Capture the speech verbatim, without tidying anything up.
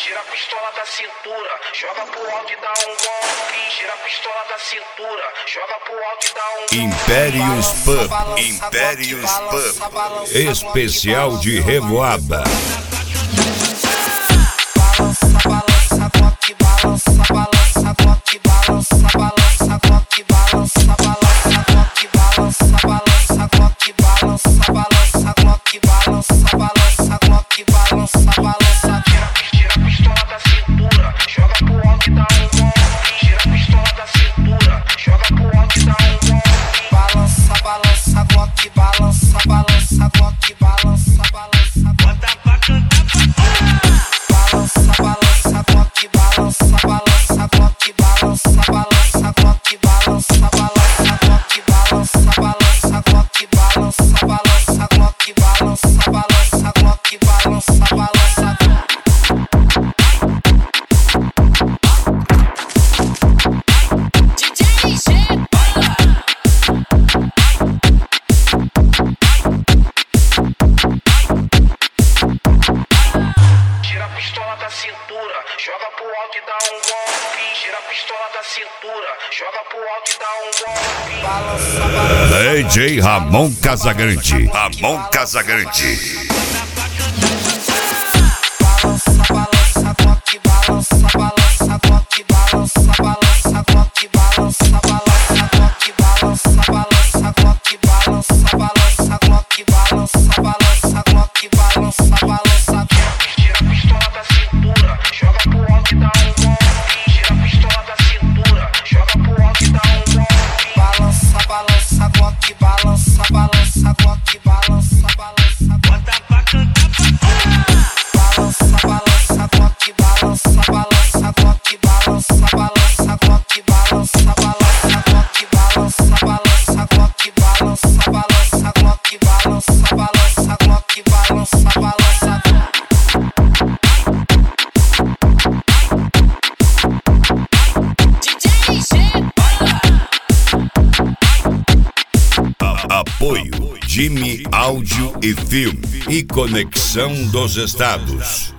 Tira a pistola da cintura, joga pro alto e dá um golpe. Tira a pistola da cintura, joga pro alto e dá um golpe. Impérios Pub, Impérios Pub, especial de Revoada. Balança, coque, balança, balança, coque, balança, balança, coque, balança, balança, coque, balança, balança, coque, balança, balança, coque, balança, balança, coque, balança, balança. Tira a pistola da cintura, joga pro alto e dá um golpe. Tira a pistola da cintura, joga pro alto e dá um golpe. Balança, balança, coque, balança, balança, coque, balança, balança. Bota pra cantar. Balança, balança, coque, balança, balança, coque, balança, balança, coque, balança, balança, coque, balança, balança, coque, balança, balança, coque, balança, balança, coque, balança, balança. D J G Tira a pistola da cintura, joga pro alto e dá um golpe. Tira a pistola da cintura, joga pro alto e dá um golpe. Balança, balança. D J Ramon Casagrande, Ramon Casagrande. Balança, balança, coque, balança, balança, coque, balança, balança, coque, balança, balança, coque, balança, balança, coque, balança, balança, coque, balança, balança, coque, balança, balança. Tira a pistola da cintura, joga pro alto e dá um golpe. Tira a pistola da cintura, joga pro alto e dá um golpe. Balança, balança, coque, balança, balança, coque, balança, balança. Bota pra cantar. Balança, balança, coque, balança, balança, coque, balança, balança, coque, balança, balança, coque, balança, balança, coque, balança, balança, coque, balança, balança, coque, balança, balança. D J G Apoio Jimmy Áudio e Filme e Conexão dos Estados.